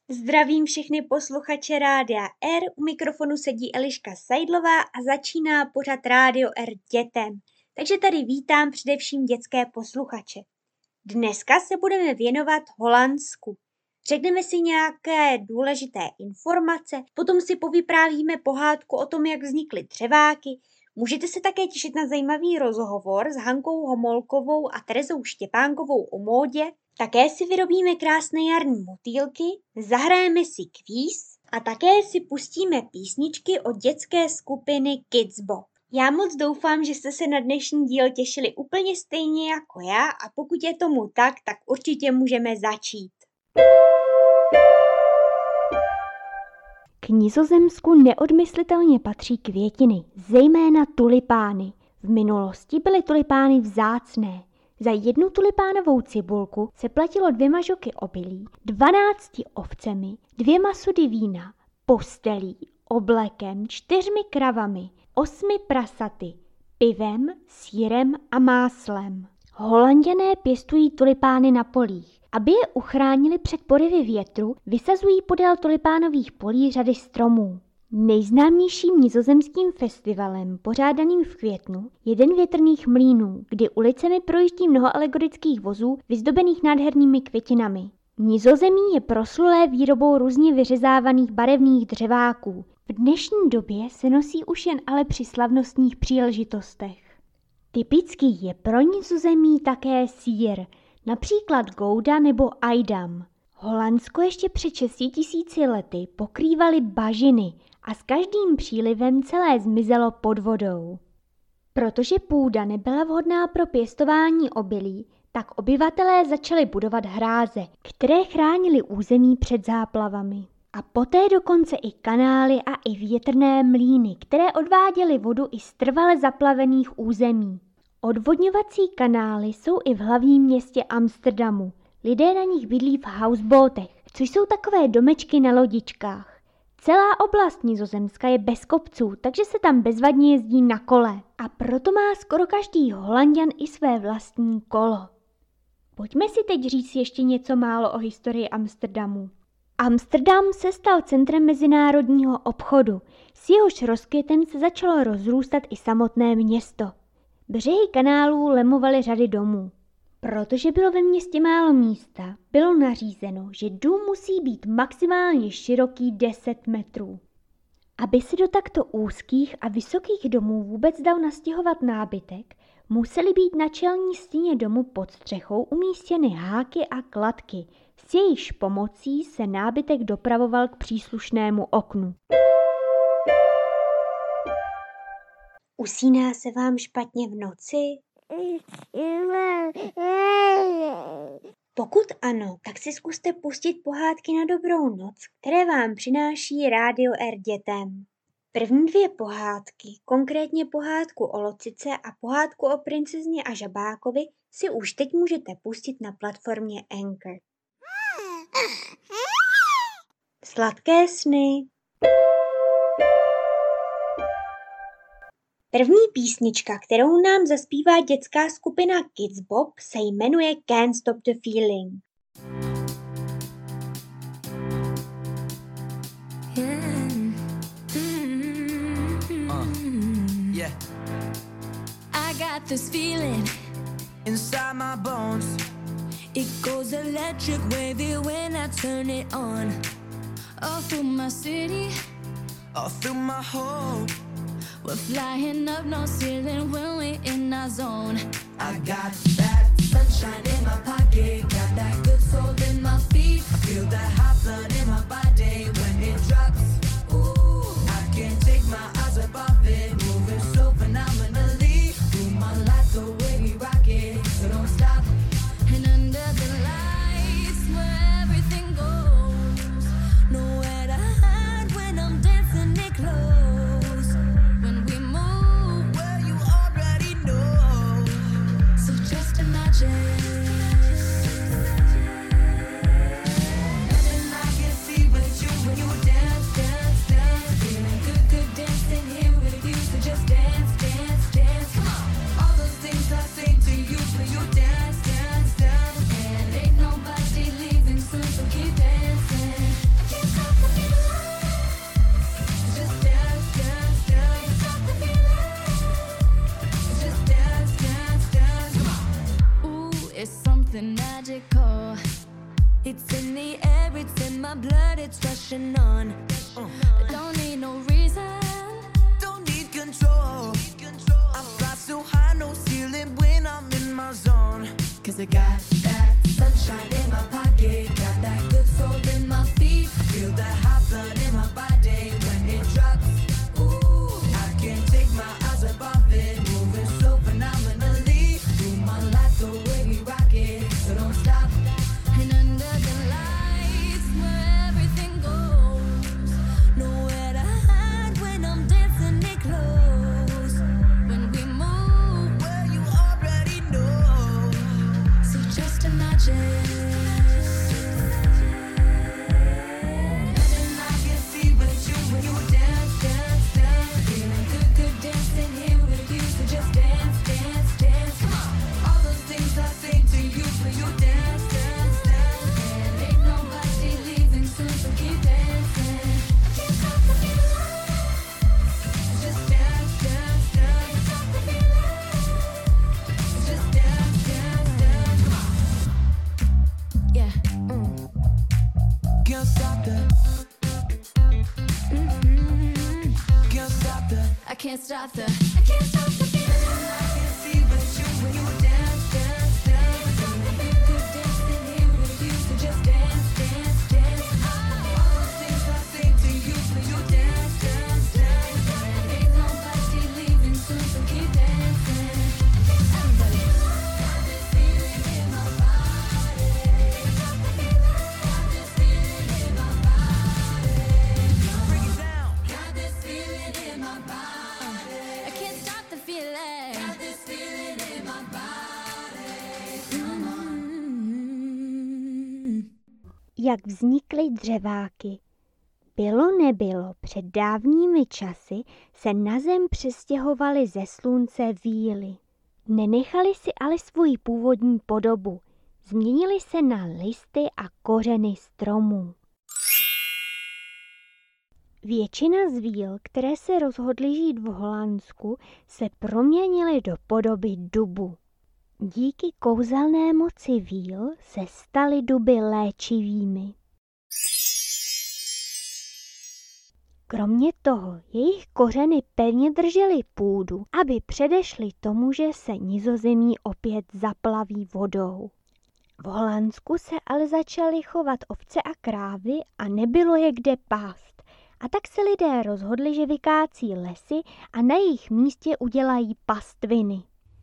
Zdravím všechny posluchače Rádia R, u mikrofonu sedí Eliška Seidlová a začíná pořad Rádio R dětem. Takže tady vítám především dětské posluchače. Dneska se budeme věnovat Holandsku. Řekneme si nějaké důležité informace, potom si povyprávíme pohádku o tom, jak vznikly dřeváky. Můžete se také těšit na zajímavý rozhovor s Hankou Homolkovou a Terezou Štěpánkovou o módě. Také si vyrobíme krásné jarní motýlky, zahrajeme si kvíz a také si pustíme písničky od dětské skupiny Kidz Bop. Já moc doufám, že jste se na dnešní díl těšili úplně stejně jako já a pokud je tomu tak určitě můžeme začít. K Nizozemsku neodmyslitelně patří květiny, zejména tulipány. V minulosti byly tulipány vzácné. Za 1 tulipánovou cibulku se platilo 2 žoky obilí, 12 ovcemi, 2 sudy vína, postelí, oblekem, 4 kravami, 8 prasaty, pivem, sýrem a máslem. Holanďané pěstují tulipány na polích. Aby je uchránili před porivy větru, vysazují podél tulipánových polí řady stromů. Nejznámějším nizozemským festivalem, pořádaným v květnu, je Den větrných mlýnů, kdy ulicemi projíždí mnoho alegorických vozů vyzdobených nádhernými květinami. Nizozemí je proslulé výrobou různě vyřezávaných barevných dřeváků. V dnešní době se nosí už jen ale při slavnostních příležitostech. Typický je pro Nizozemí také sýr, například Gouda nebo Eidam. Holandsko ještě před 6 000 lety pokrývaly bažiny a s každým přílivem celé zmizelo pod vodou. Protože půda nebyla vhodná pro pěstování obilí, tak obyvatelé začali budovat hráze, které chránily území před záplavami. A poté dokonce i kanály a i větrné mlýny, které odváděly vodu i z trvale zaplavených území. Odvodňovací kanály jsou i v hlavním městě Amsterdamu. Lidé na nich bydlí v houseboatech, což jsou takové domečky na lodičkách. Celá oblast Nizozemska je bez kopců, takže se tam bezvadně jezdí na kole. A proto má skoro každý Holanďan i své vlastní kolo. Pojďme si teď říct ještě něco málo o historii Amsterdamu. Amsterdam se stal centrem mezinárodního obchodu. S jehož rozkvětem se začalo rozrůstat i samotné město. Břehy kanálů lemovaly řady domů. Protože bylo ve městě málo místa, bylo nařízeno, že dům musí být maximálně široký 10 metrů. Aby se do takto úzkých a vysokých domů vůbec dal nastěhovat nábytek, musely být na čelní stěně domu pod střechou umístěny háky a kladky, s jejichž pomocí se nábytek dopravoval k příslušnému oknu. Usíná se vám špatně v noci? Pokud ano, tak si zkuste pustit pohádky na dobrou noc, které vám přináší Rádio R dětem. První 2 pohádky, konkrétně pohádku o Locice a pohádku o princezně a žabákovi, si už teď můžete pustit na platformě Anchor. Sladké sny. První písnička, kterou nám zaspívá dětská skupina Kidz Bop, se jmenuje Can't Stop the Feeling. I got this feeling inside my bones. It goes electric wavy when I turn it on. All through my city, all through my home. We're flying up, no ceiling when we're in our zone. I got that sunshine in my pocket, got that good soul in my feet. I feel that hot blood in my body when it drops. Ooh, I can't take my eyes above it, moving so phenomenally. Through my life the way we rock it, so don't stop. And under the lights where everything goes, nowhere to hide when I'm dancing it close. Just something magical. It's in the air, it's in my blood, it's rushing on. I don't need no reason, don't need control. I fly so high, no ceiling when I'm in my zone. 'Cause I got that sunshine in my pocket, got that good soul in my feet. Feel that hot blood in my body when it drops. Ooh, I can't take my eyes up off it, moving so phenomenally. Through my life the way we rock it, so don't stop. And under the lights where everything goes, nowhere to hide when I'm dancing it close. When we move, Well, you already know. so just imagine. And I can see with you when you dance, dance, dance. Feeling good, good dancing here with you, so just dance, dance, dance. Come on. All those things I say to you when you dance, dance, dance. And ain't nobody leaving soon, so keep dancing. I can't stop the feeling. Just dance, dance, dance. Stop the feeling. Just dance, dance, dance. Come on. Yeah. Can't stop that. Can't stop that. I can't stop the feeling. I can see with you when you dance, dance, dance. Good dancing here with you, so just dance, dance, dance. All those things I say to you when you dance, dance, dance. And ain't nobody leaving soon, so keep dancing. Everybody. Got this feeling in my body. Got the feeling. Got this feeling in my body. Bring it down. Got this feeling in my body. I can't stop the feeling. Got this feeling in my body. Come on. Jak vznikly dřeváky. Bylo nebylo, před dávnými časy se na zem přestěhovaly ze slunce víly. Nenechali si ale svoji původní podobu. Změnili se na listy a kořeny stromů. Většina z víl, které se rozhodly žít v Holandsku, se proměnily do podoby dubu. Díky kouzelné moci víl se staly duby léčivými. Kromě toho, jejich kořeny pevně držely půdu, aby předešly tomu, že se Nizozemí opět zaplaví vodou. V Holandsku se ale začaly chovat ovce a krávy a nebylo je kde pást. A tak se lidé rozhodli, že vykácí lesy a na jejich místě udělají pastviny.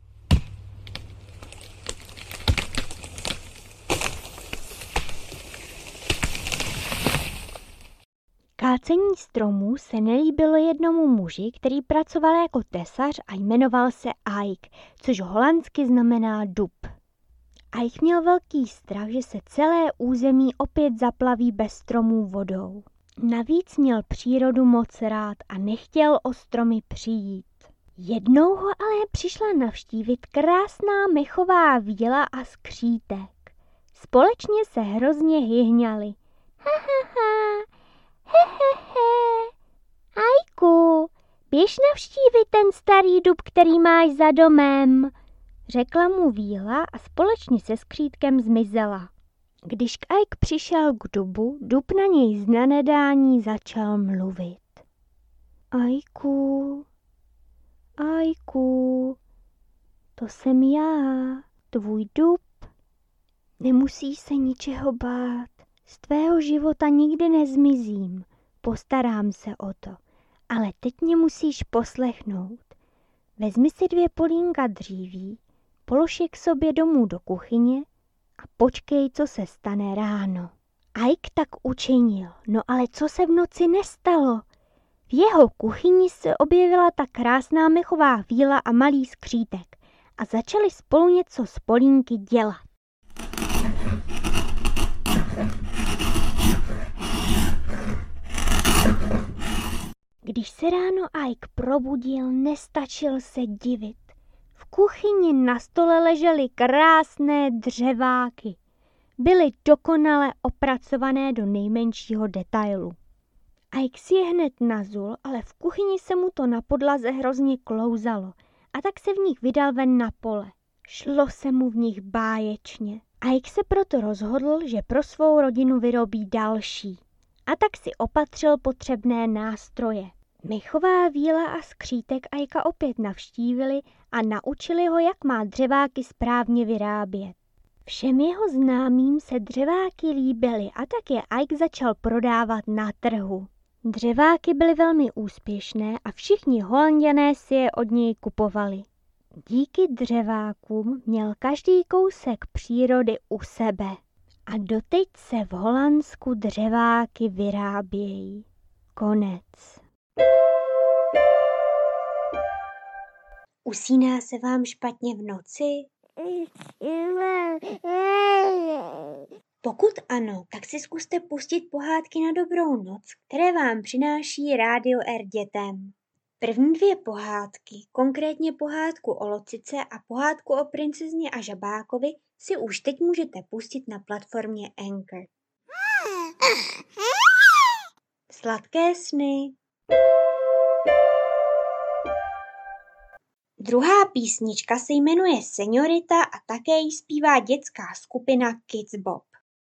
Kácení stromů se nelíbilo jednomu muži, který pracoval jako tesař a jmenoval se Eik, což holandsky znamená dub. Eik měl velký strach, že se celé území opět zaplaví bez stromů vodou. Navíc měl přírodu moc rád a nechtěl o stromy přijít. Jednou ho ale přišla navštívit krásná mechová víla a skřítek. Společně se hrozně hyhňali. Ha, ha, ha. Hehehe, Ajku, běž navštívit ten starý dub, který máš za domem, řekla mu víla a společně se skřítkem zmizela. Když Ajk přišel k dubu, dub na něj z nanedání začal mluvit. Ajku, Ajku, to jsem já, tvůj dub. Nemusíš se ničeho bát. Z tvého života nikdy nezmizím, postarám se o to, ale teď mě musíš poslechnout. Vezmi si 2 polínka dříví, polož je k sobě domů do kuchyně a počkej, co se stane ráno. Ajk tak učinil, no ale co se v noci nestalo? V jeho kuchyni se objevila ta krásná mechová víla a malý skřítek a začali spolu něco z polínky dělat. Když se ráno Ajk probudil, nestačil se divit. V kuchyni na stole ležely krásné dřeváky. Byly dokonale opracované do nejmenšího detailu. Ajk si je hned nazul, ale v kuchyni se mu to na podlaze hrozně klouzalo a tak se v nich vydal ven na pole. Šlo se mu v nich báječně. Ike se proto rozhodl, že pro svou rodinu vyrobí další. A tak si opatřil potřebné nástroje. Michová víla a skřítek Ikea opět navštívili a naučili ho, jak má dřeváky správně vyrábět. Všem jeho známým se dřeváky líbily a tak je Ike začal prodávat na trhu. Dřeváky byly velmi úspěšné a všichni Holanďané si je od něj kupovali. Díky dřevákům měl každý kousek přírody u sebe. A doteď se v Holandsku dřeváky vyrábějí. Konec. Usíná se vám špatně v noci? Pokud ano, tak si zkuste pustit pohádky na dobrou noc, které vám přináší Rádio R dětem. První dvě pohádky, konkrétně pohádku o Locice a pohádku o princezně a žabákovi, si už teď můžete pustit na platformě Anchor. Sladké sny. Druhá písnička se jmenuje Señorita a také ji zpívá dětská skupina Kids Bop.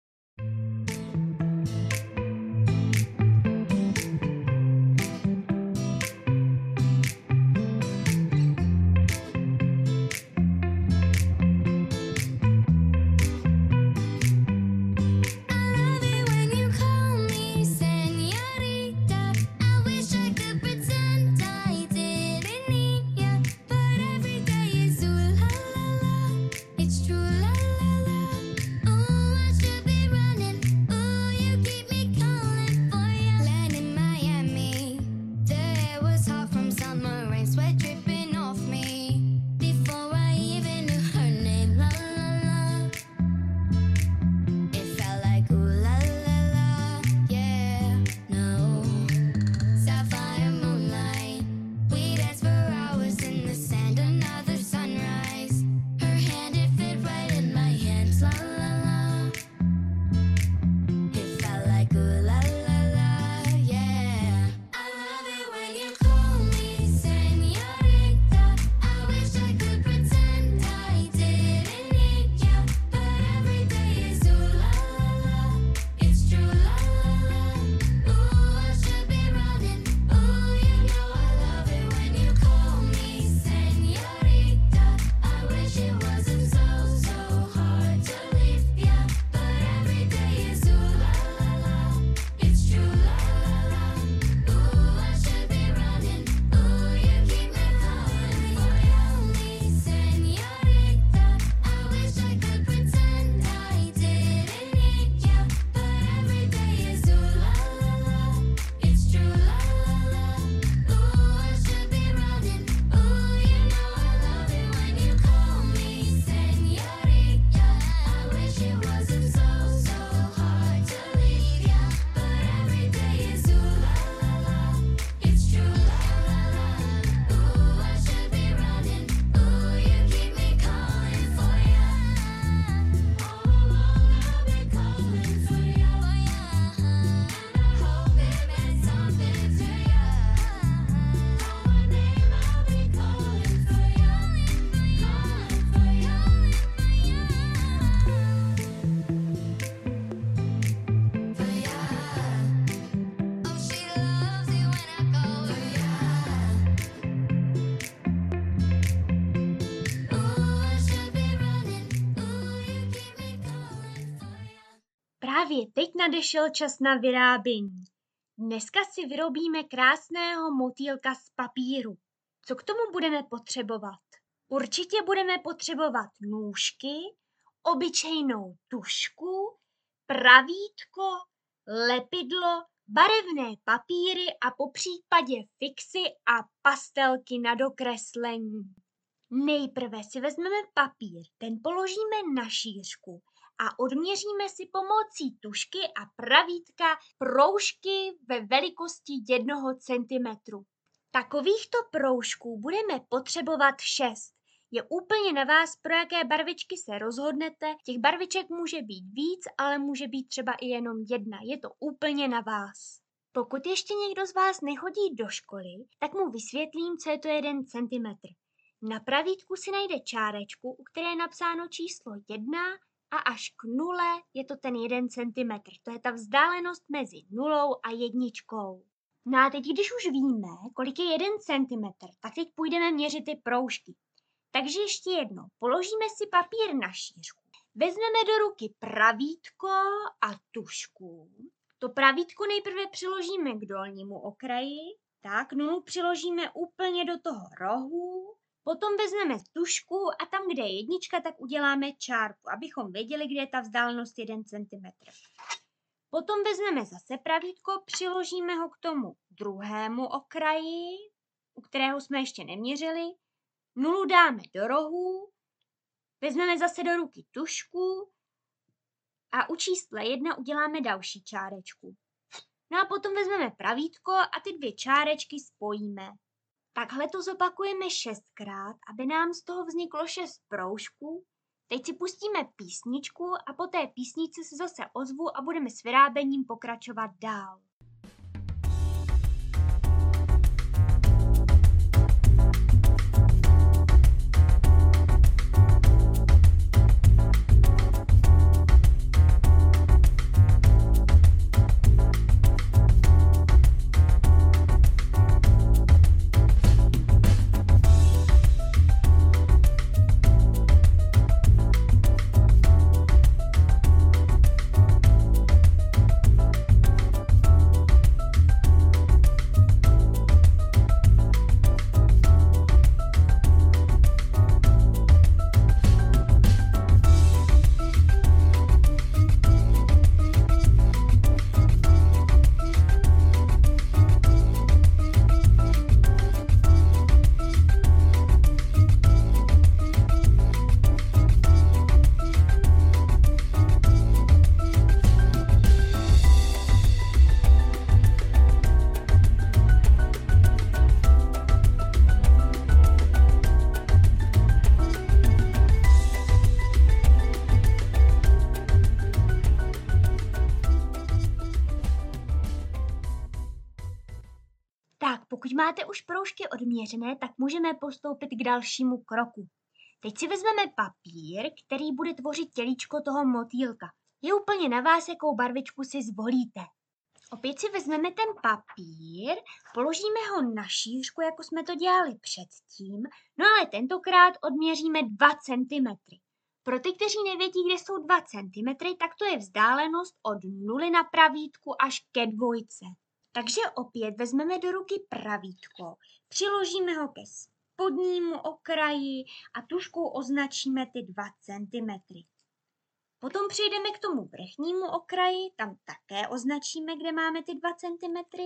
Právě teď nadešel čas na vyrábění. Dneska si vyrobíme krásného motýlka z papíru. Co k tomu budeme potřebovat? Určitě budeme potřebovat nůžky, obyčejnou tužku, pravítko, lepidlo, barevné papíry a popřípadě fixy a pastelky na dokreslení. Nejprve si vezmeme papír, ten položíme na šířku a odměříme si pomocí tužky a pravítka proužky ve velikosti 1 cm. Takovýchto proužků budeme potřebovat 6. Je úplně na vás, pro jaké barvičky se rozhodnete. Těch barviček může být víc, ale může být třeba i jenom 1. Je to úplně na vás. Pokud ještě někdo z vás nechodí do školy, tak mu vysvětlím, co je to 1 cm. Na pravítku si najde čárečku, u které je napsáno číslo 1 a až k 0 je to ten 1 cm. To je ta vzdálenost mezi 0 a 1. No a teď, když už víme, kolik je 1 cm, tak teď půjdeme měřit ty proužky. Takže ještě jednou, položíme si papír na šířku. Vezmeme do ruky pravítko a tužku. To pravítko nejprve přiložíme k dolnímu okraji, tak 0 přiložíme úplně do toho rohu. Potom vezmeme tužku a tam, kde je 1, tak uděláme čárku, abychom věděli, kde je ta vzdálenost 1 cm. Potom vezmeme zase pravítko, přiložíme ho k tomu druhému okraji, u kterého jsme ještě neměřili. 0 dáme do rohu, vezmeme zase do ruky tužku a u čísla 1 uděláme další čárečku. No a potom vezmeme pravítko a ty 2 čárečky spojíme. Takhle to zopakujeme 6krát, aby nám z toho vzniklo 6 proužků. Teď si pustíme písničku a po té písničce se zase ozvu a budeme s vyráběním pokračovat dál. Pokud máte už proužky odměřené, tak můžeme postoupit k dalšímu kroku. Teď si vezmeme papír, který bude tvořit tělíčko toho motýlka. Je úplně na vás, jakou barvičku si zvolíte. Opět si vezmeme ten papír, položíme ho na šířku, jako jsme to dělali předtím, no ale tentokrát odměříme 2 cm. Pro ty, kteří nevědí, kde jsou 2 cm, tak to je vzdálenost od 0 na pravítku až ke 2. Takže opět vezmeme do ruky pravítko, přiložíme ho ke spodnímu okraji a tužkou označíme ty 2 cm. Potom přejdeme k tomu vrchnímu okraji, tam také označíme, kde máme ty 2 cm.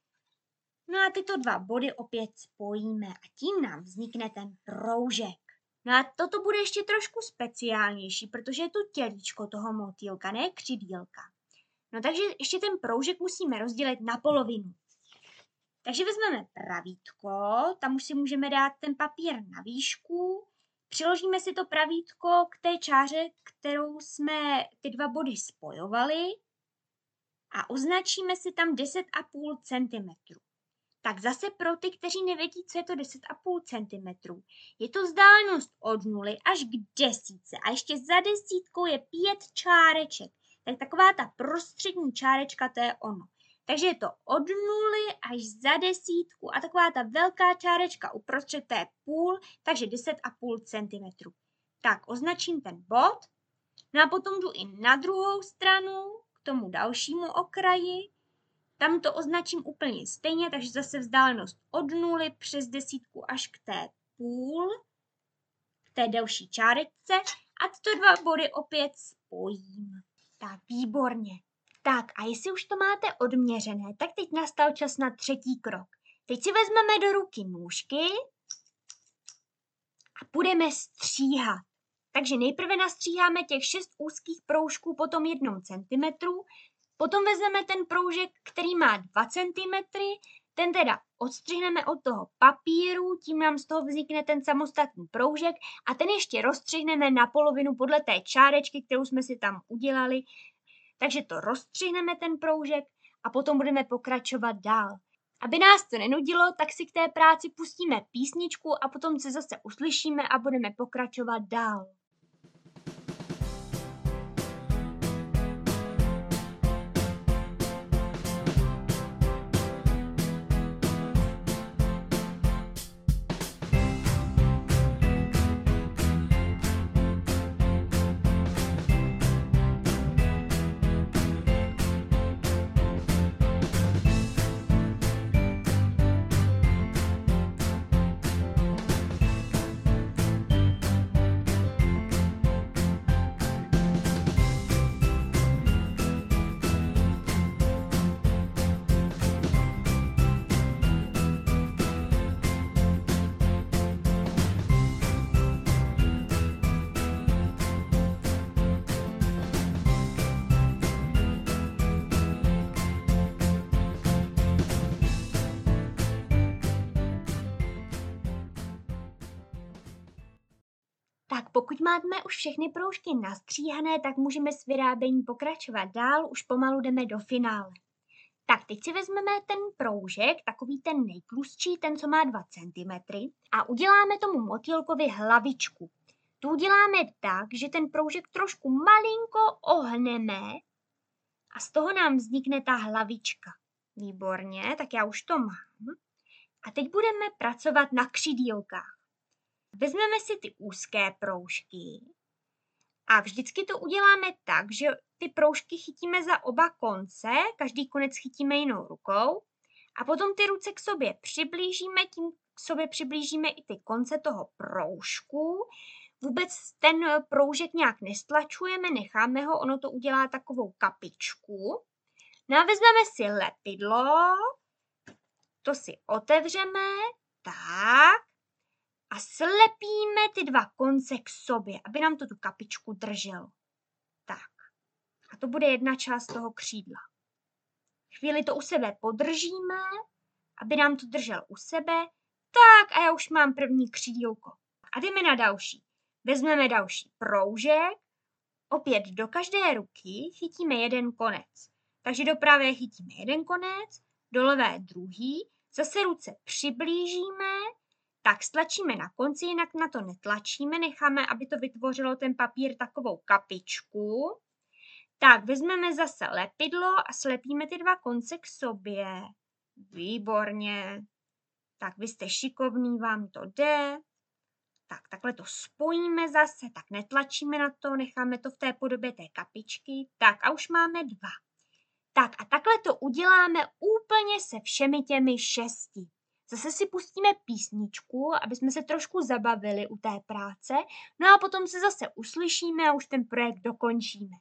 No a tyto 2 body opět spojíme a tím nám vznikne ten proužek. No a toto bude ještě trošku speciálnější, protože je to tělíčko toho motýlka, ne křidílka. No takže ještě ten proužek musíme rozdělit na polovinu. Takže vezmeme pravítko, tam už si můžeme dát ten papír na výšku, přiložíme si to pravítko k té čáře, kterou jsme ty 2 body spojovali a označíme si tam 10,5 cm. Tak zase pro ty, kteří nevědí, co je to 10,5 cm, je to vzdálenost od 0 až k 10 a ještě za 10 je 5 čáreček. Tak taková ta prostřední čárečka, to je ono. Takže je to od 0 až za 10 a taková ta velká čárečka uprostřed, to je půl, takže 10,5 cm. Tak označím ten bod, no a potom jdu i na druhou stranu, k tomu dalšímu okraji. Tam to označím úplně stejně, takže zase vzdálenost od 0 přes 10 až k té půl, k té delší čárečce a tyto 2 body opět spojím. Tak, výborně. Tak a jestli už to máte odměřené, tak teď nastal čas na 3. krok. Teď si vezmeme do ruky nůžky a budeme stříhat. Takže nejprve nastříháme těch 6 úzkých proužků po tom 1 cm, potom vezmeme ten proužek, který má 2 cm, ten teda odstřihneme od toho papíru, tím nám z toho vznikne ten samostatný proužek a ten ještě rozstřihneme na polovinu podle té čárečky, kterou jsme si tam udělali. Takže to rozstřihneme ten proužek a potom budeme pokračovat dál. Aby nás to nenudilo, tak si k té práci pustíme písničku a potom se zase uslyšíme a budeme pokračovat dál. Tak pokud máme už všechny proužky nastříhané, tak můžeme s vyráběním pokračovat dál, už pomalu jdeme do finále. Tak teď si vezmeme ten proužek, takový ten nejtlustší, ten, co má 2 cm, a uděláme tomu motýlkovi hlavičku. Tu uděláme tak, že ten proužek trošku malinko ohneme a z toho nám vznikne ta hlavička. Výborně, tak já už to mám. A teď budeme pracovat na křidílkách. Vezmeme si ty úzké proužky a vždycky to uděláme tak, že ty proužky chytíme za oba konce, každý konec chytíme jinou rukou a potom ty ruce k sobě přiblížíme, tím k sobě přiblížíme i ty konce toho proužku. Vůbec ten proužek nějak nestlačujeme, necháme ho, ono to udělá takovou kapičku. No a vezmeme si lepidlo, to si otevřeme, tak. A slepíme ty 2 konce k sobě, aby nám to tu kapičku drželo. Tak. A to bude jedna část toho křídla. Chvíli to u sebe podržíme, aby nám to držel u sebe. Tak a já už mám první křídílko. A jdeme na další. Vezmeme další proužek. Opět do každé ruky chytíme jeden konec. Takže do pravé chytíme jeden konec, do levé druhý. Zase ruce přiblížíme. Tak stlačíme na konci, jinak na to netlačíme, necháme, aby to vytvořilo ten papír takovou kapičku. Tak vezmeme zase lepidlo a slepíme ty 2 konce k sobě. Výborně. Tak vy jste šikovný, vám to jde. Tak takhle to spojíme zase, tak netlačíme na to, necháme to v té podobě té kapičky. Tak a už máme 2. Tak a takhle to uděláme úplně se všemi těmi 6. Zase si pustíme písničku, aby jsme se trošku zabavili u té práce, no a potom se zase uslyšíme a už ten projekt dokončíme.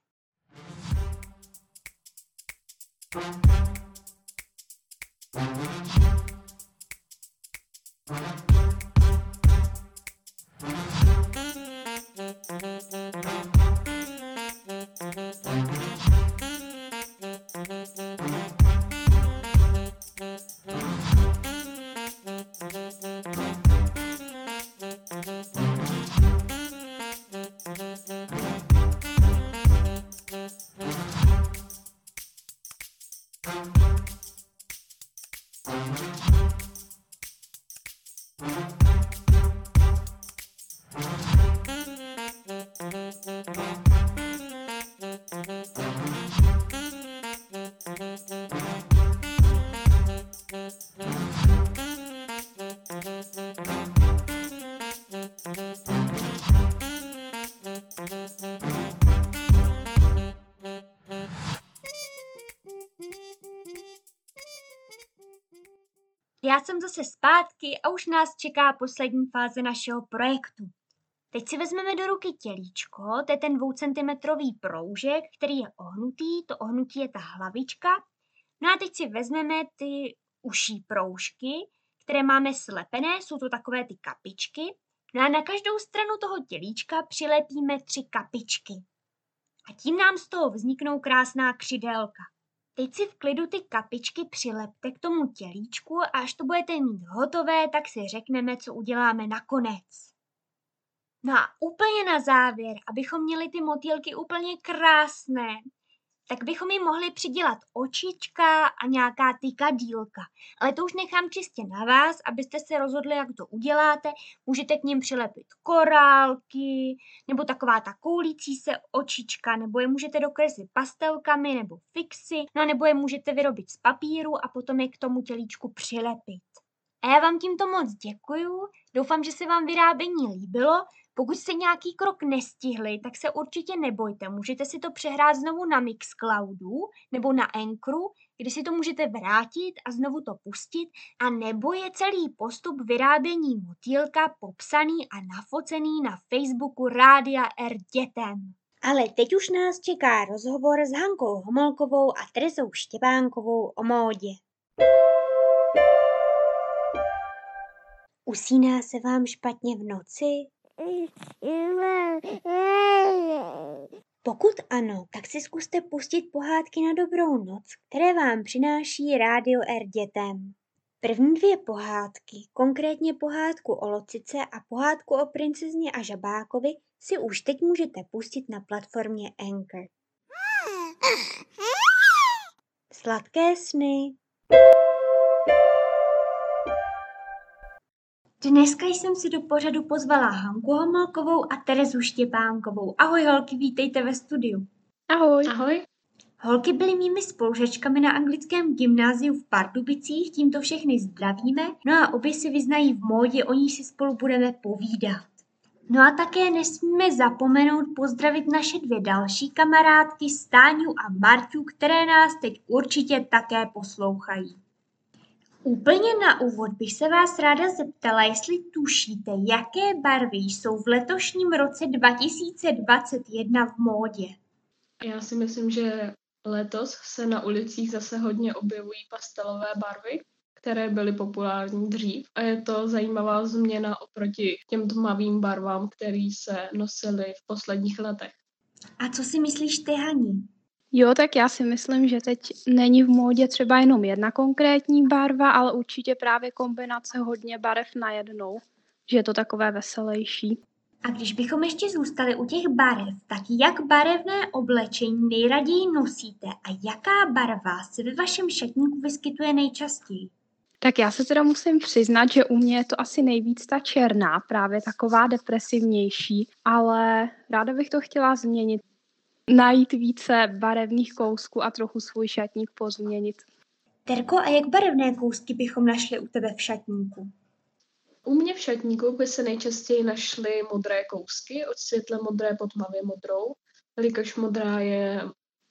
Já jsem zase zpátky a už nás čeká poslední fáze našeho projektu. Teď si vezmeme do ruky tělíčko, to je ten 2 cm proužek, který je ohnutý, to ohnutí je ta hlavička. No a teď si vezmeme ty uší proužky, které máme slepené, jsou to takové ty kapičky. No a na každou stranu toho tělíčka přilepíme 3 kapičky. A tím nám z toho vzniknou krásná křidélka. Teď si v klidu ty kapičky přilepte k tomu tělíčku a až to budete mít hotové, tak si řekneme, co uděláme nakonec. No a úplně na závěr, abychom měli ty motýlky úplně krásné, tak bychom jim mohli přidělat očička a nějaká tykadýlka. Ale to už nechám čistě na vás, abyste se rozhodli, jak to uděláte. Můžete k nim přilepit korálky, nebo taková ta koulící se očička, nebo je můžete dokreslit pastelkami nebo fixy, no nebo je můžete vyrobit z papíru a potom je k tomu tělíčku přilepit. A já vám tímto moc děkuju, doufám, že se vám vyrábění líbilo. Pokud jste nějaký krok nestihli, tak se určitě nebojte, můžete si to přehrát znovu na Mixcloudu nebo na Anchoru, kde si to můžete vrátit a znovu to pustit, a nebo je celý postup vyrábění motýlka popsaný a nafocený na Facebooku Rádia R dětem. Ale teď už nás čeká rozhovor s Hankou Homolkovou a Terezou Štěpánkovou o módě. Usíná se vám špatně v noci? Pokud ano, tak si zkuste pustit pohádky na dobrou noc, které vám přináší Rádio R dětem. První 2 pohádky, konkrétně pohádku o Locice a pohádku o princezně a žabákovi, si už teď můžete pustit na platformě Anchor. Sladké sny. Dneska jsem si do pořadu pozvala Hanku Homolkovou a Terezu Štěpánkovou. Ahoj holky, vítejte ve studiu. Ahoj. Ahoj. Holky byly mými spolužačkami na anglickém gymnáziu v Pardubicích, tímto všechny zdravíme. No a obě se vyznají v módě, o níž si spolu budeme povídat. No a také nesmíme zapomenout pozdravit naše 2 další kamarádky Stáňu a Marťu, které nás teď určitě také poslouchají. Úplně na úvod bych se vás ráda zeptala, jestli tušíte, jaké barvy jsou v letošním roce 2021 v módě. Já si myslím, že letos se na ulicích zase hodně objevují pastelové barvy, které byly populární dřív, a je to zajímavá změna oproti těm tmavým barvám, které se nosily v posledních letech. A co si myslíš ty, Hani? Jo, tak já si myslím, že teď není v módě třeba jenom jedna konkrétní barva, ale určitě právě kombinace hodně barev najednou, že je to takové veselější. A když bychom ještě zůstali u těch barev, tak jak barevné oblečení nejraději nosíte a jaká barva se ve vašem šatníku vyskytuje nejčastěji? Tak já se teda musím přiznat, že u mě je to asi nejvíc ta černá, právě taková depresivnější, ale ráda bych to chtěla změnit. Najít více barevných kousků a trochu svůj šatník pozměnit. Terko, a jak barevné kousky bychom našli u tebe v šatníku? U mě v šatníku by se nejčastěji našly modré kousky, od světle modré po tmavě modrou, jelikož modrá je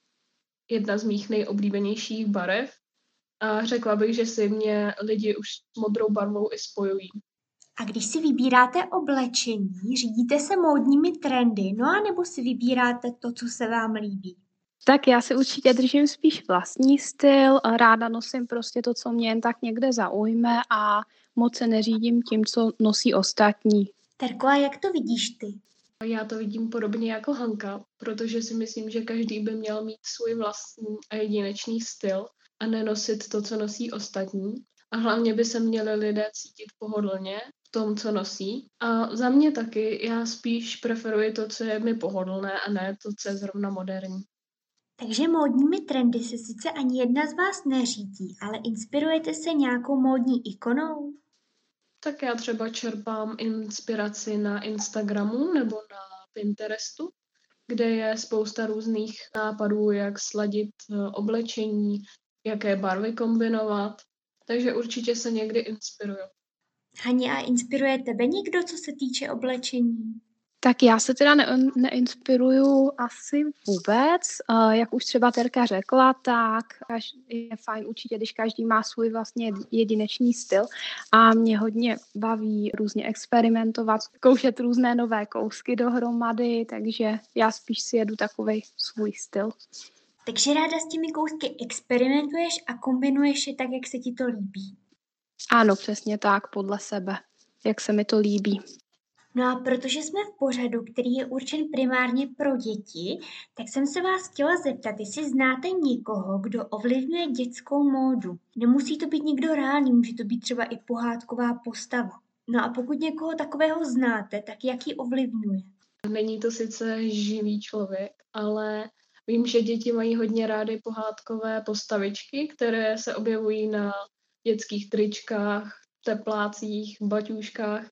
jedna z mých nejoblíbenějších barev a řekla bych, že si mě lidi už s modrou barvou i spojují. A když si vybíráte oblečení, řídíte se módními trendy, no a nebo si vybíráte to, co se vám líbí? Tak já si určitě držím spíš vlastní styl, ráda nosím prostě to, co mě jen tak někde zaujme a moc se neřídím tím, co nosí ostatní. Terko, a jak to vidíš ty? Já to vidím podobně jako Hanka, protože si myslím, že každý by měl mít svůj vlastní a jedinečný styl a nenosit to, co nosí ostatní. A hlavně by se měli lidé cítit pohodlně v tom, co nosí. A za mě taky, já spíš preferuji to, co je mi pohodlné, a ne to, co je zrovna moderní. Takže módními trendy se sice ani jedna z vás neřídí, ale inspirujete se nějakou módní ikonou? Tak já třeba čerpám inspiraci na Instagramu nebo na Pinterestu, kde je spousta různých nápadů, jak sladit oblečení, jaké barvy kombinovat. Takže určitě se někdy inspiruju. Hani, a inspiruje tebe někdo, co se týče oblečení? Tak já se teda neinspiruju asi vůbec. Jak už třeba Terka řekla, tak je fajn určitě, když každý má svůj vlastně jedinečný styl. A mě hodně baví různě experimentovat, zkoušet různé nové kousky dohromady, takže já spíš si jedu takovej svůj styl. Takže ráda s těmi kousky experimentuješ a kombinuješ je tak, jak se ti to líbí. Ano, přesně tak, podle sebe, jak se mi to líbí. No a protože jsme v pořadu, který je určen primárně pro děti, tak jsem se vás chtěla zeptat, jestli znáte někoho, kdo ovlivňuje dětskou módu. Nemusí to být někdo reálný, může to být třeba i pohádková postava. No a pokud někoho takového znáte, tak jak ji ovlivňuje? Není to sice živý člověk, ale Vím, že děti mají hodně rády pohádkové postavičky, které se objevují na dětských tričkách, teplácích, baťůžkách.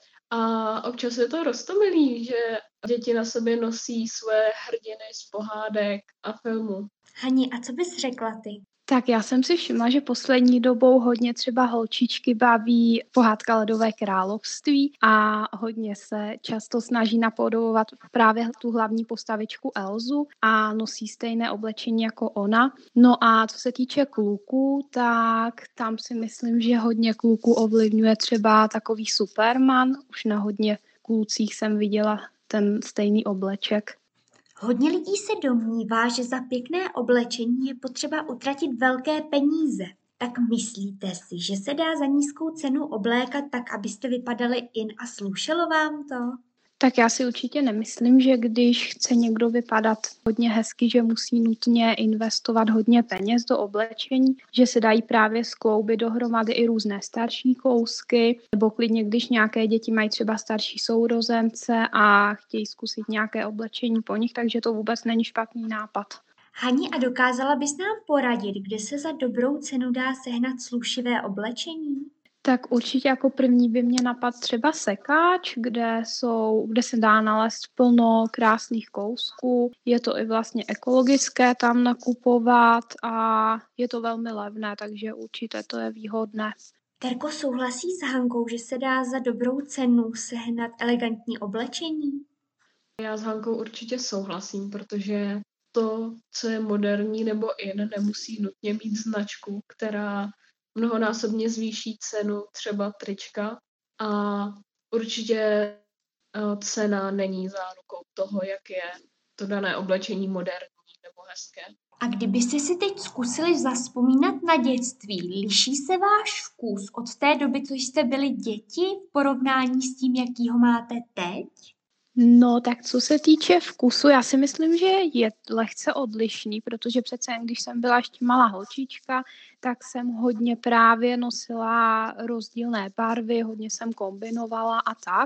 A občas je to roztomilý, že děti na sobě nosí své hrdiny z pohádek a filmů. Hani, a co bys řekla ty? Tak já jsem si všimla, že poslední dobou hodně třeba holčičky baví pohádka Ledové království a hodně se často snaží napodobovat právě tu hlavní postavičku Elzu a nosí stejné oblečení jako ona. No a co se týče kluků, tak tam si myslím, že hodně kluků ovlivňuje třeba takový Superman. Už na hodně klucích jsem viděla ten stejný obleček. Hodně lidí se domnívá, že za pěkné oblečení je potřeba utratit velké peníze. Tak myslíte si, že se dá za nízkou cenu oblékat tak, abyste vypadali in a slušelo vám to? Tak já si určitě nemyslím, že když chce někdo vypadat hodně hezky, že musí nutně investovat hodně peněz do oblečení, že se dají právě skloubit dohromady i různé starší kousky, nebo klidně, když nějaké děti mají třeba starší sourozence a chtějí zkusit nějaké oblečení po nich, takže to vůbec není špatný nápad. Hani, a dokázala bys nám poradit, kde se za dobrou cenu dá sehnat slušivé oblečení? Tak určitě jako první by mě napadl třeba sekáč, kde se dá nalézt plno krásných kousků. Je to i vlastně ekologické tam nakupovat a je to velmi levné, takže určitě to je výhodné. Terko, souhlasí s Hankou, že se dá za dobrou cenu sehnat elegantní oblečení? Já s Hankou určitě souhlasím, protože to, co je moderní nebo in, nemusí nutně mít značku, která mnohonásobně zvýší cenu třeba trička a určitě cena není zárukou toho, jak je to dané oblečení moderní nebo hezké. A kdybyste si teď zkusili zavzpomínat na dětství, liší se váš vkus od té doby, co jste byli děti, v porovnání s tím, jaký ho máte teď? No, tak co se týče vkusu, já si myslím, že je lehce odlišný, protože přece jen když jsem byla ještě malá holčička, tak jsem hodně právě nosila rozdílné barvy, hodně jsem kombinovala a tak.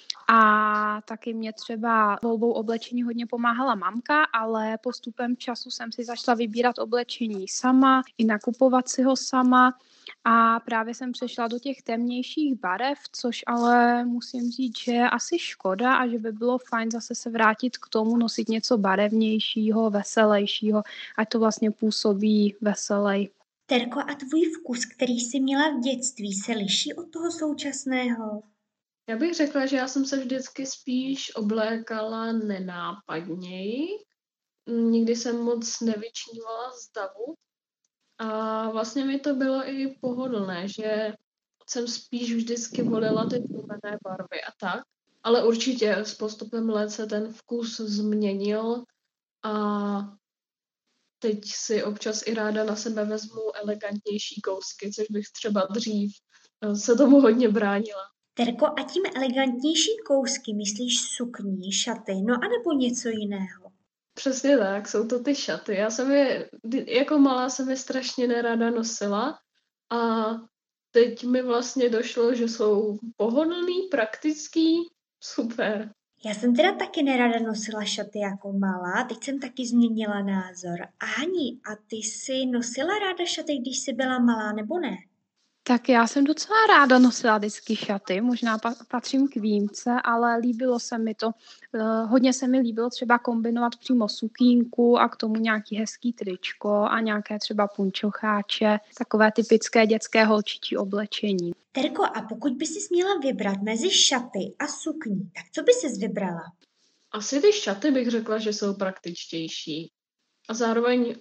A taky mě třeba volbou oblečení hodně pomáhala mamka, ale postupem času jsem si začala vybírat oblečení sama, i nakupovat si ho sama. A právě jsem přešla do těch temnějších barev, což ale musím říct, že je asi škoda a že by bylo fajn zase se vrátit k tomu, nosit něco barevnějšího, veselejšího, ať to vlastně působí veselej. Terko, a tvůj vkus, který jsi měla v dětství, se liší od toho současného? Já bych řekla, že já jsem se vždycky spíš oblékala nenápadněji. Nikdy jsem moc nevyčnívala z davu. A vlastně mi to bylo i pohodlné, že jsem spíš vždycky volila ty tlumené barvy a tak. Ale určitě s postupem let se ten vkus změnil a teď si občas i ráda na sebe vezmu elegantnější kousky, což bych třeba dřív se tomu hodně bránila. Terko, a tím elegantnější kousky myslíš sukní, šaty, no anebo něco jiného? Přesně tak, jsou to ty šaty. Já jsem je, jako malá jsem je strašně nerada nosila a teď mi vlastně došlo, že jsou pohodlný, praktický, super. Já jsem teda taky nerada nosila šaty jako malá, teď jsem taky změnila názor. A Hani, a ty jsi nosila ráda šaty, když jsi byla malá, nebo ne? Tak já jsem docela ráda nosila vždycky šaty, možná patřím k výjimce, ale líbilo se mi to. Hodně se mi líbilo třeba kombinovat přímo sukínku a k tomu nějaký hezký tričko a nějaké třeba punčocháče, takové typické dětské holčičí oblečení. Terko, a pokud by si měla vybrat mezi šaty a sukní, tak co by ses vybrala? Asi ty šaty bych řekla, že jsou praktičtější. A zároveň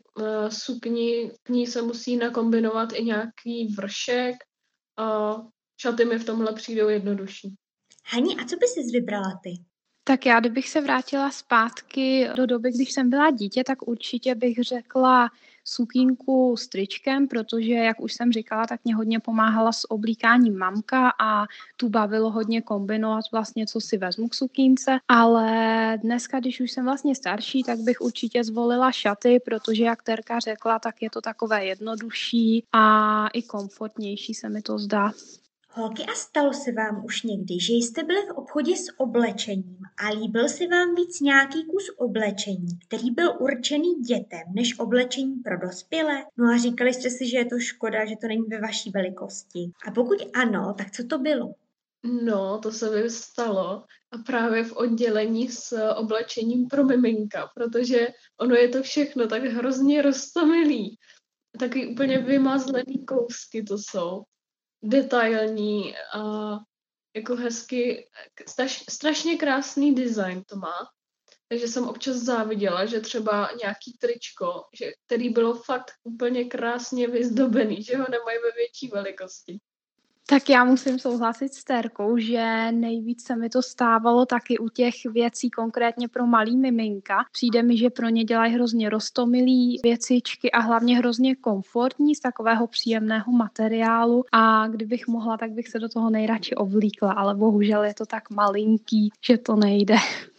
k ní se musí nakombinovat i nějaký vršek a šaty mi v tomhle přijdou jednodušší. Hani, a co by ses vybrala ty? Tak já, kdybych se vrátila zpátky do doby, když jsem byla dítě, tak určitě bych řekla sukínku s tričkem, protože, jak už jsem říkala, tak mě hodně pomáhala s oblíkáním mamka a tu bavilo hodně kombinovat vlastně, co si vezmu k sukínce, ale dneska, když už jsem vlastně starší, tak bych určitě zvolila šaty, protože, jak Terka řekla, tak je to takové jednodušší a i komfortnější se mi to zdá. Holky, a stalo se vám už někdy, že jste byli v obchodě s oblečením a líbil se vám víc nějaký kus oblečení, který byl určený dětem, než oblečení pro dospělé? No a říkali jste si, že je to škoda, že to není ve vaší velikosti. A pokud ano, tak co to bylo? No, to se mi stalo a právě v oddělení s oblečením pro miminka, protože ono je to všechno tak hrozně roztomilý. Taky úplně vymazlený kousky to jsou. Detailní a jako hezky, strašně krásný design to má. Takže jsem občas záviděla, že třeba nějaký tričko, který bylo fakt úplně krásně vyzdobený, že ho nemají ve větší velikosti. Tak já musím souhlasit s Terkou, že nejvíc se mi to stávalo taky u těch věcí, konkrétně pro malý miminka. Přijde mi, že pro ně dělají hrozně roztomilý věcičky a hlavně hrozně komfortní z takového příjemného materiálu a kdybych mohla, tak bych se do toho nejradši ovlíkla, ale bohužel je to tak malinký, že to nejde.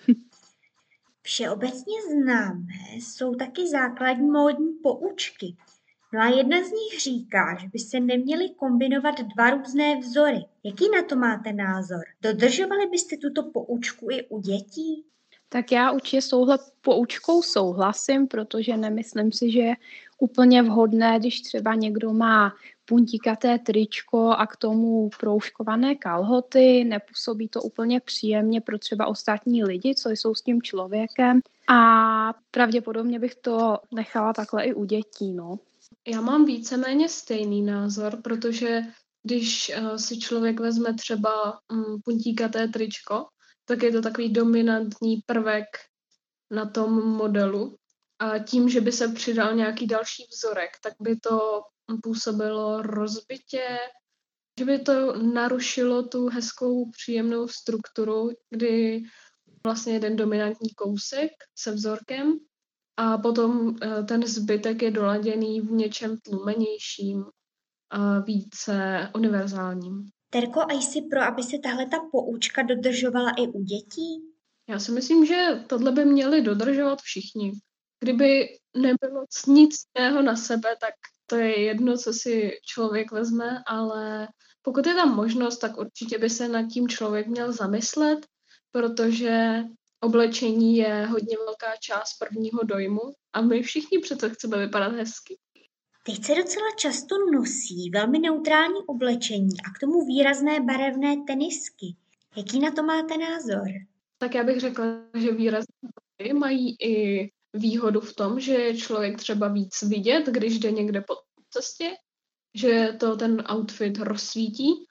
Všeobecně známé jsou taky základní módní poučky. No a jedna z nich říká, že by se neměly kombinovat dva různé vzory. Jaký na to máte názor? Dodržovali byste tuto poučku i u dětí? Tak já určitě s touhle poučkou souhlasím, protože nemyslím si, že je úplně vhodné, když třeba někdo má puntikaté tričko a k tomu proužkované kalhoty, nepůsobí to úplně příjemně pro třeba ostatní lidi, co jsou s tím člověkem a pravděpodobně bych to nechala takhle i u dětí, no. Já mám víceméně stejný názor, protože když si člověk vezme třeba puntíkaté tričko, tak je to takový dominantní prvek na tom modelu. A tím, že by se přidal nějaký další vzorek, tak by to působilo rozbitě, že by to narušilo tu hezkou, příjemnou strukturu, kdy vlastně jeden dominantní kousek se vzorkem a potom ten zbytek je doladěný v něčem tlumenějším a více univerzálním. Terko, a jsi pro, aby se tahle ta poučka dodržovala i u dětí? Já si myslím, že tohle by měli dodržovat všichni. Kdyby nebylo nic jiného na sebe, tak to je jedno, co si člověk vezme, ale pokud je tam možnost, tak určitě by se nad tím člověk měl zamyslet, protože oblečení je hodně velká část prvního dojmu a my všichni přece chceme vypadat hezky. Teď se docela často nosí velmi neutrální oblečení a k tomu výrazné barevné tenisky. Jaký na to máte názor? Tak já bych řekla, že výrazné barvy mají i výhodu v tom, že je člověk třeba víc vidět, když jde někde po cestě, že to ten outfit rozsvítí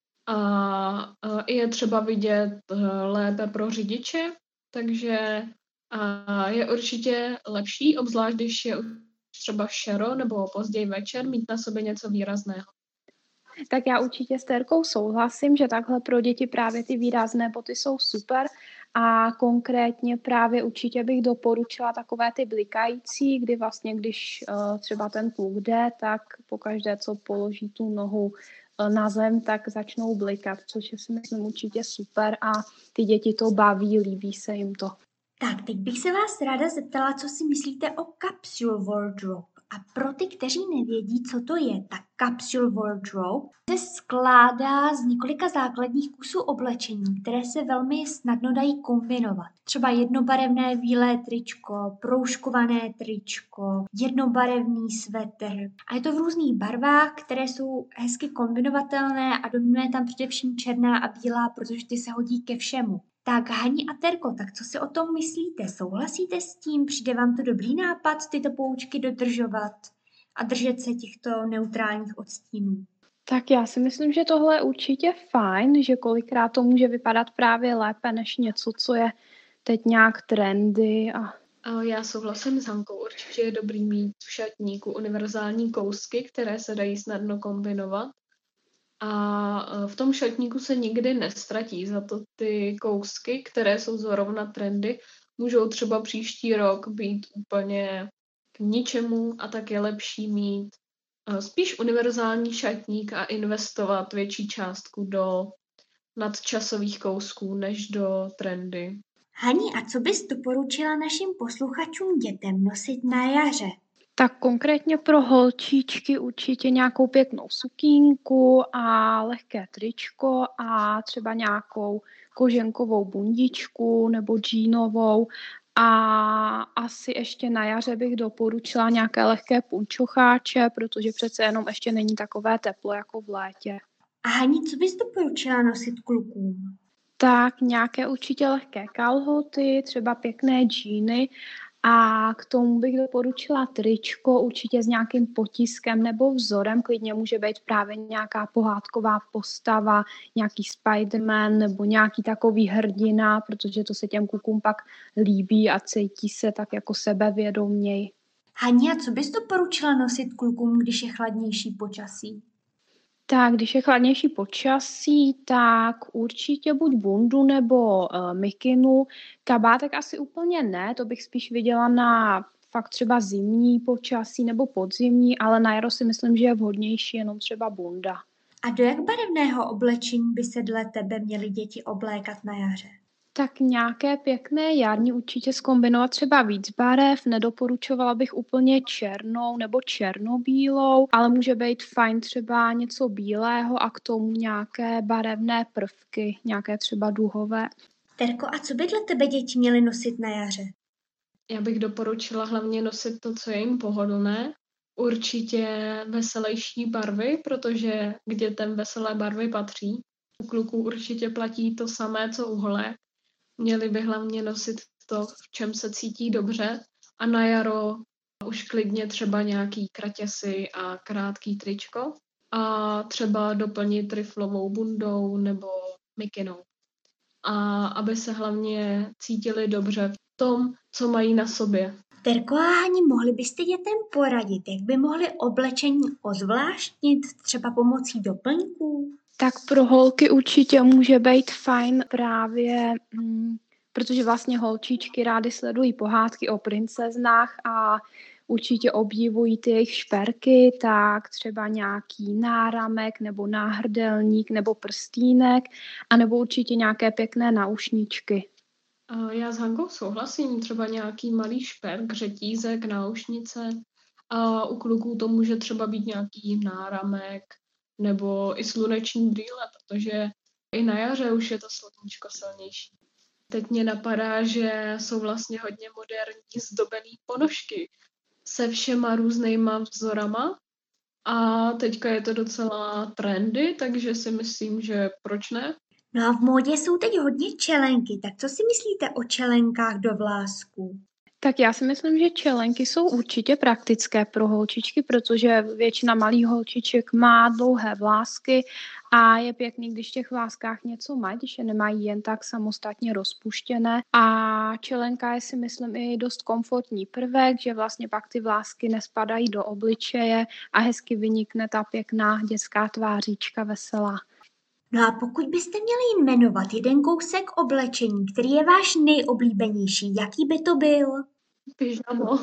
a je třeba vidět lépe pro řidiče, takže je určitě lepší, obzvlášť když je třeba šero nebo později večer, mít na sobě něco výrazného. Tak já určitě s Terkou souhlasím, že takhle pro děti právě ty výrazné boty jsou super a konkrétně právě určitě bych doporučila takové ty blikající, kdy vlastně, když třeba ten kluk jde, tak pokaždé, co položí tu nohu na zem, tak začnou blikat, což je si myslím určitě super a ty děti to baví, líbí se jim to. Tak, teď bych se vás ráda zeptala, co si myslíte o capsule wardrobe. A pro ty, kteří nevědí, co to je, tak capsule wardrobe se skládá z několika základních kusů oblečení, které se velmi snadno dají kombinovat. Třeba jednobarevné bílé tričko, proužkované tričko, jednobarevný svetr. A je to v různých barvách, které jsou hezky kombinovatelné a dominuje tam především černá a bílá, protože ty se hodí ke všemu. Tak Hani a Terko, tak co si o tom myslíte? Souhlasíte s tím? Přijde vám to dobrý nápad tyto poučky dodržovat a držet se těchto neutrálních odstínů? Tak já si myslím, že tohle je určitě fajn, že kolikrát to může vypadat právě lépe než něco, co je teď nějak trendy. Já souhlasím s Hankou, určitě je dobrý mít v šatníku univerzální kousky, které se dají snadno kombinovat. A v tom šatníku se nikdy nestratí, za to ty kousky, které jsou zrovna trendy, můžou třeba příští rok být úplně k ničemu a tak je lepší mít spíš univerzální šatník a investovat větší částku do nadčasových kousků než do trendy. Hani, a co bys doporučila našim posluchačům dětem nosit na jaře? Tak konkrétně pro holčičky určitě nějakou pěknou sukínku a lehké tričko a třeba nějakou koženkovou bundičku nebo džínovou. A asi ještě na jaře bych doporučila nějaké lehké punčocháče, protože přece jenom ještě není takové teplo jako v létě. A Hani, co bys doporučila nosit klukům? Tak nějaké určitě lehké kalhoty, třeba pěkné džíny a k tomu bych doporučila tričko určitě s nějakým potiskem nebo vzorem, klidně může být právě nějaká pohádková postava, nějaký Spiderman nebo nějaký takový hrdina, protože to se těm klukům pak líbí a cítí se tak jako sebevědoměji. Hani, a co bys doporučila nosit klukům, když je chladnější počasí? Tak, když je chladnější počasí, tak určitě buď bundu nebo mikinu. Kabátek asi úplně ne, to bych spíš viděla na fakt třeba zimní počasí nebo podzimní, ale na jaro si myslím, že je vhodnější jenom třeba bunda. A do jak barevného oblečení by se dle tebe měly děti oblékat na jaře? Tak nějaké pěkné jarní určitě zkombinovat třeba víc barev, nedoporučovala bych úplně černou nebo černobílou, ale může být fajn třeba něco bílého a k tomu nějaké barevné prvky, nějaké třeba duhové. Terko, a co by dle tebe děti měly nosit na jaře? Já bych doporučila hlavně nosit to, co je jim pohodlné. Určitě veselější barvy, protože k dětem veselé barvy patří. U kluků určitě platí to samé, co u holek. Měli by hlavně nosit to, v čem se cítí dobře. A na jaro už klidně třeba nějaký kraťasy a krátký tričko. A třeba doplnit riflovou bundou nebo mikinou. A aby se hlavně cítili dobře v tom, co mají na sobě. Terko a Hani, mohli byste dětem poradit, jak by mohli oblečení ozvláštnit, třeba pomocí doplňků? Tak pro holky určitě může být fajn právě, protože vlastně holčičky rády sledují pohádky o princeznách a určitě obdivují ty jejich šperky, tak třeba nějaký náramek nebo náhrdelník nebo prstýnek, anebo určitě nějaké pěkné náušničky. Já s Hankou souhlasím, třeba nějaký malý šperk, řetízek, náušnice a u kluků to může třeba být nějaký náramek nebo i sluneční brýle, protože i na jaře už je to sluníčko silnější. Teď mě napadá, že jsou vlastně hodně moderní zdobený ponožky se všema různýma vzorama a teďka je to docela trendy, takže si myslím, že proč ne? No a v módě jsou teď hodně čelenky, tak co si myslíte o čelenkách do vlásků? Tak já si myslím, že čelenky jsou určitě praktické pro holčičky, protože většina malých holčiček má dlouhé vlásky a je pěkný, když v těch vláskách něco mají, když je nemají jen tak samostatně rozpuštěné. A čelenka je, si myslím, i dost komfortní prvek, že vlastně pak ty vlásky nespadají do obličeje a hezky vynikne ta pěkná dětská tváříčka veselá. No a pokud byste měli jmenovat jeden kousek oblečení, který je váš nejoblíbenější, jaký by to byl? Pyžamo.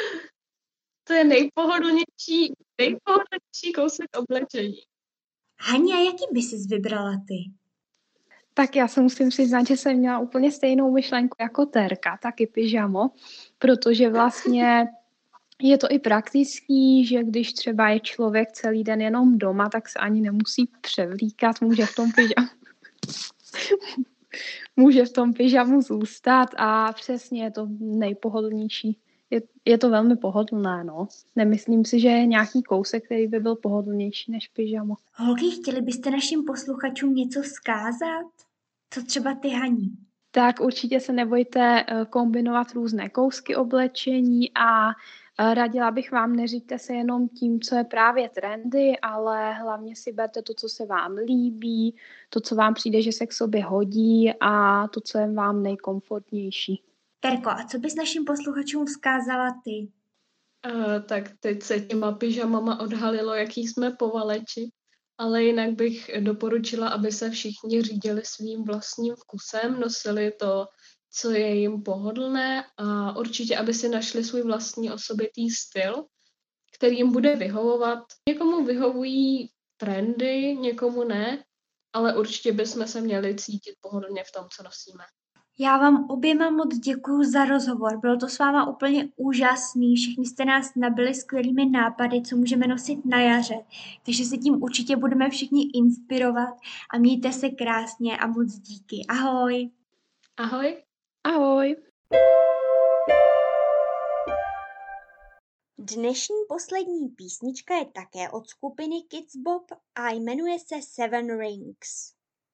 To je nejpohodlnější kousek oblečení. Hani, a jaký by sis vybrala ty? Tak já se musím přiznat, že jsem měla úplně stejnou myšlenku jako Terka, taky pyžamo, protože vlastně je to i praktický, že když třeba je člověk celý den jenom doma, tak se ani nemusí převlíkat, může v tom pyžamu zůstat a přesně je to nejpohodlnější. Je to velmi pohodlné, no. Nemyslím si, že je nějaký kousek, který by byl pohodlnější než pyžamo. Holky, chtěli byste našim posluchačům něco vzkázat? Co třeba ty, Hani? Tak určitě se nebojte kombinovat různé kousky oblečení a radila bych vám, neříďte se jenom tím, co je právě trendy, ale hlavně si berte to, co se vám líbí, to, co vám přijde, že se k sobě hodí a to, co je vám nejkomfortnější. Terko, a co bys našim posluchačům vzkázala ty? Tak teď se těma pyžamama odhalilo, jaký jsme povaleči, ale jinak bych doporučila, aby se všichni řídili svým vlastním vkusem, nosili to, co je jim pohodlné a určitě, aby si našli svůj vlastní osobitý styl, který jim bude vyhovovat. Někomu vyhovují trendy, někomu ne, ale určitě bychom se měli cítit pohodlně v tom, co nosíme. Já vám oběma moc děkuju za rozhovor. Bylo to s váma úplně úžasný. Všichni jste nás nabili skvělými nápady, co můžeme nosit na jaře. Takže se tím určitě budeme všichni inspirovat a mějte se krásně a moc díky. Ahoj. Ahoj. Ahoj. Dnešní poslední písnička je také od skupiny Kidz Bop a jmenuje se Seven Rings.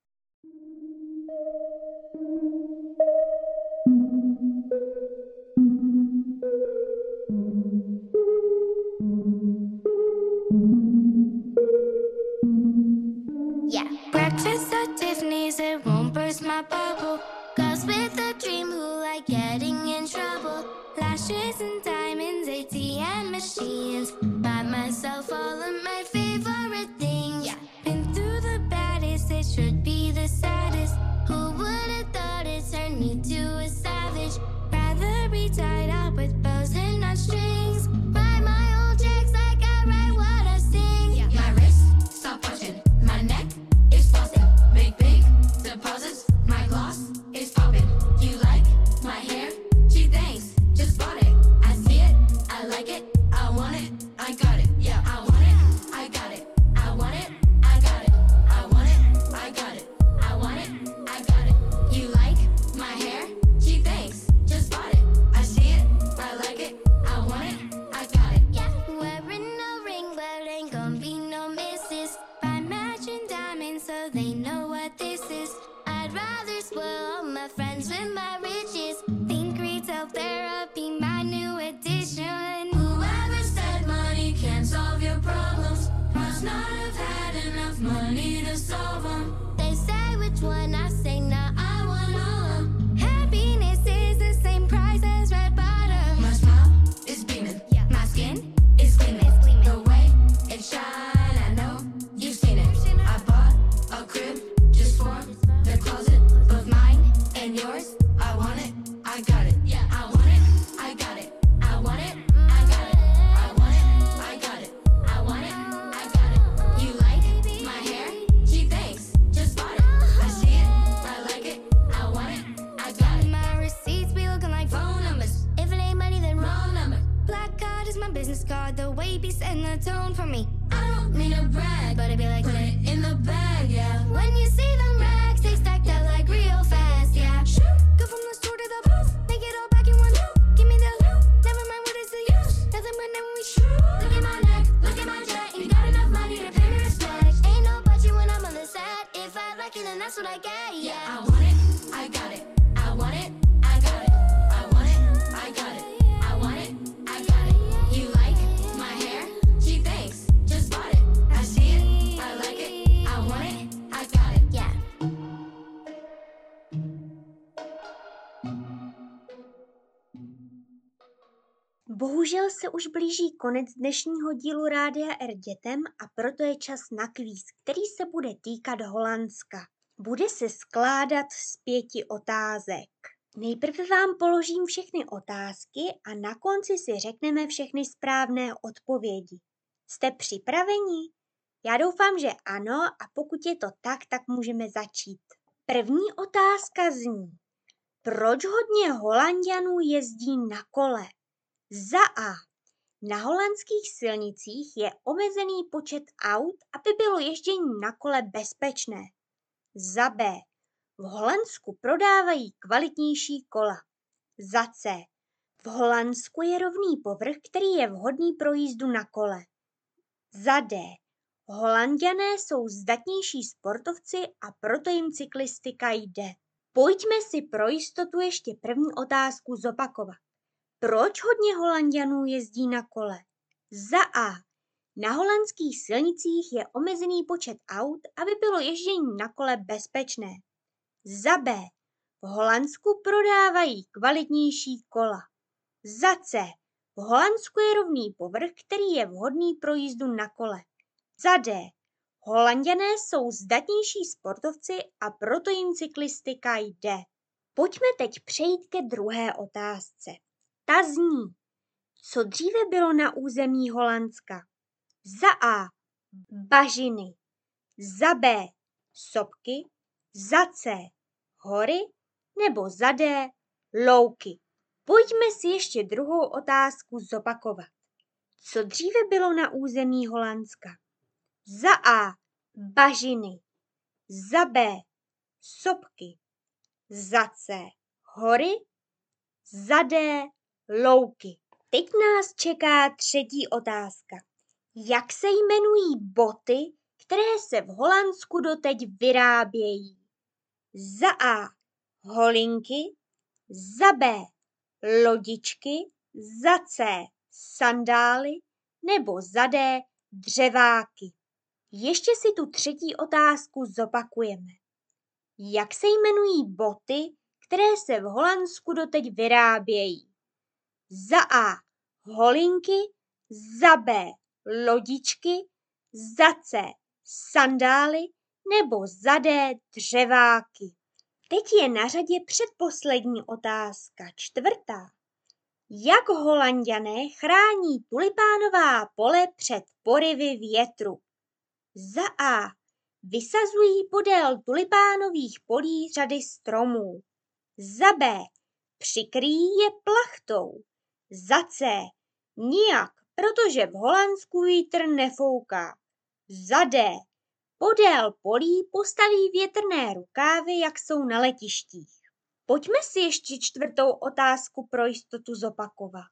Breakfast at Tiffany's, it won't burst my bubble. Girls with a dream who like getting in trouble. Lashes and diamonds, ATM machines. Buy myself all of my favorite things. Been through the baddest, it should be the saddest. Who would have thought it turned me to a savage? Rather be tied up with bows and not strings. Write my old checks like I write what I sing. My wrist, stop watching. My neck is frosted. Make big deposits. My gloss is popping. You like my hair? Gee, thanks. Just bought it. I see it. I like it. I want it. I got it. Yeah, I want it. I got it. I want it. I got it. I want it. I got it. I want it. I got it. You like my hair? Gee, thanks. Just bought it. I see it. I like it. I want it. I got it. Yeah, wearing a ring, but ain't gonna be no misses. Buy matching diamonds so they know what this is. I'd rather spoil all my friends with my riches. Think retail therapy, my new addition. Whoever said money can't solve your problems must not have had enough money to solve them. They say which one, I say nah, I want all 'em. Happiness is the same price as red bottoms. My smile is beaming. Yeah. My skin is gleaming. The way it shine, I know you've seen it. I bought a crib just for the closet of mine and yours. I want it, I got it. Yeah, I want it, I got it. I want it, I got it. I want it, I got it. I want it, I got it. You like my hair? Gee, thanks. Just bought it. I see it, I like it. I want it, I got it. My receipts be looking like Phone numbers, if it ain't money, then wrong number. Black card is my business card. The way be setting the tone for me. I don't mean to brag, But it be like, put it in the bag, yeah. when you see them racks, they stacked up like real fast, yeah. Go from the store to the booth, make it all back in one loop. Give me the loot, never mind what is the use. Nothing but then we shoot. Look at my neck, look at my jet. You got enough money to pay me respect. Ain't no budget when I'm on the set. If I like it, then that's what I get, Yeah, I yeah. want it, I got it. I want it, I got it. I want it, I got it. I want it, I got it. You like my hair? Gee, thanks. Just bought it. I see it, I like it. I want it, I got it. Yeah. Bohužel se už blíží konec dnešního dílu Rádia R dětem a proto je čas na kvíz, který se bude týkat Holandska. Bude se skládat z 5 otázek. Nejprve vám položím všechny otázky a na konci si řekneme všechny správné odpovědi. Jste připraveni? Já doufám, že ano, a pokud je to tak můžeme začít. První otázka zní: proč hodně Holanďanů jezdí na kole? Za A. Na holandských silnicích je omezený počet aut, aby bylo ježdění na kole bezpečné. Za B. V Holandsku prodávají kvalitnější kola. Za C. V Holandsku je rovný povrch, který je vhodný pro jízdu na kole. Za D. Holanďané jsou zdatnější sportovci a proto jim cyklistika jde. Pojďme si pro jistotu ještě první otázku zopakovat. Proč hodně Holanďanů jezdí na kole? Za A. Na holandských silnicích je omezený počet aut, aby bylo ježdění na kole bezpečné. Za B. V Holandsku prodávají kvalitnější kola. Za C. V Holandsku je rovný povrch, který je vhodný pro jízdu na kole. Za D. Holanďané jsou zdatnější sportovci a proto jim cyklistika jde. Pojďme teď přejít ke druhé otázce. Ta zní: co dříve bylo na území Holandska? Za A. Bažiny. Za B. Sopky. Za C. Hory. nebo za D louky. Pojďme si ještě druhou otázku zopakovat. Co dříve bylo na území Holandska? Za A bažiny, za B sopky, za C hory, za D louky. Teď nás čeká třetí otázka. Jak se jmenují boty, které se v Holandsku doteď vyrábějí? Za A holinky, za B lodičky, za C sandály nebo za D dřeváky. Ještě si tu třetí otázku zopakujeme. Jak se jmenují boty, které se v Holandsku doteď vyrábějí? Za A holinky, za B lodičky, za C sandály nebo za D dřeváky. Teď je na řadě předposlední otázka, čtvrtá. Jak Holanďané chrání tulipánová pole před porivy větru? Za A vysazují podél tulipánových polí řady stromů. Za B přikryjí je plachtou. Za C nijak, protože v Holandsku vítr nefouká. Za D podél polí postaví větrné rukávy, jak jsou na letištích. Pojďme si ještě čtvrtou otázku pro jistotu zopakovat.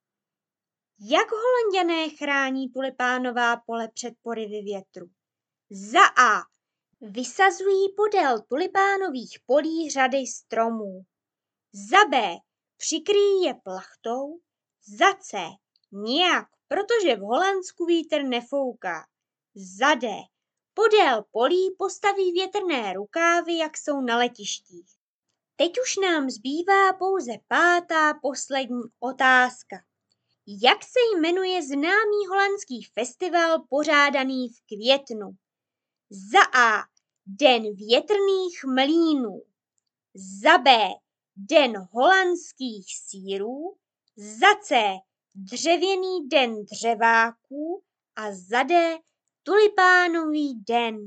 Jak Holanďané chrání tulipánová pole před porivy větru? Za A vysazují podél tulipánových polí řady stromů. Za B přikryjí je plachtou. Za C nijak, protože v Holandsku vítr nefouká. Za D podél polí postaví větrné rukávy, jak jsou na letištích. Teď už nám zbývá pouze pátá poslední otázka. Jak se jmenuje známý holandský festival pořádaný v květnu? Za A Den větrných mlýnů, za B Den holandských sýrů, za C Dřevěný den dřeváků a za D Tulipánový den.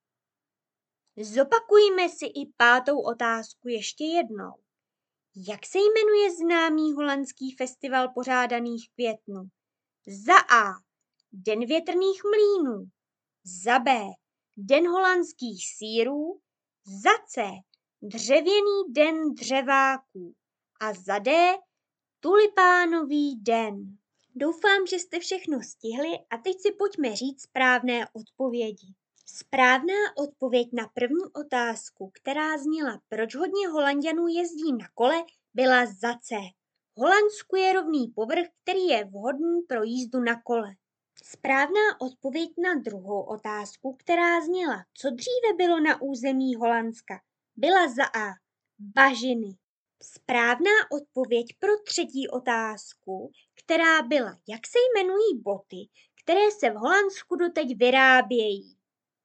Zopakujme si i pátou otázku ještě jednou. Jak se jmenuje známý holandský festival pořádaný v květnu? Za A Den větrných mlýnů, za B Den holandských sýrů, za C Dřevěný den dřeváků a za D Tulipánový den. Doufám, že jste všechno stihli a teď si pojďme říct správné odpovědi. Správná odpověď na první otázku, která zněla, proč hodně Holanďanů jezdí na kole, byla za C. Holandsku je rovný povrch, který je vhodný pro jízdu na kole. Správná odpověď na druhou otázku, která zněla, co dříve bylo na území Holandska, byla za A. Bažiny. Správná odpověď pro třetí otázku, která byla, jak se jmenují boty, které se v Holandsku doteď vyrábějí.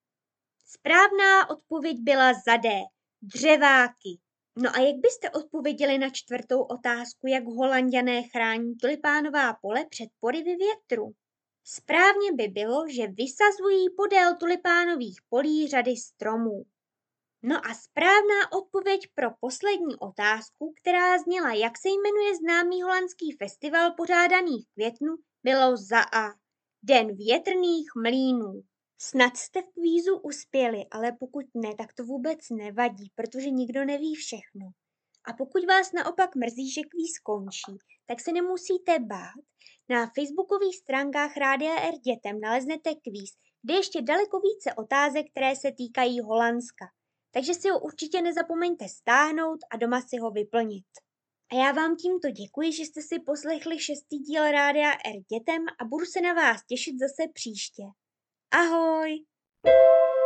Správná odpověď byla za D. Dřeváky. No a jak byste odpověděli na čtvrtou otázku, jak Holanďané chrání tulipánová pole před porivy větru? Správně by bylo, že vysazují podél tulipánových polí řady stromů. No a správná odpověď pro poslední otázku, která zněla, jak se jmenuje známý holandský festival pořádaný v květnu, bylo za A. Den větrných mlýnů. Snad jste v kvízu uspěli, ale pokud ne, tak to vůbec nevadí, protože nikdo neví všechno. A pokud vás naopak mrzí, že kvíz končí, tak se nemusíte bát. Na facebookových stránkách Rádia R dětem naleznete kvíz, kde ještě daleko více otázek, které se týkají Holandska. Takže si ho určitě nezapomeňte stáhnout a doma si ho vyplnit. A já vám tímto děkuji, že jste si poslechli 6. díl Rádia R dětem a budu se na vás těšit zase příště. Ahoj!